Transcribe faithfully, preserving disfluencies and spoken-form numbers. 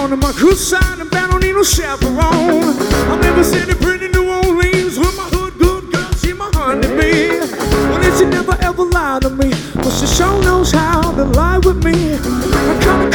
on my good side, and I don't need no chaperone. I've never seen a pretty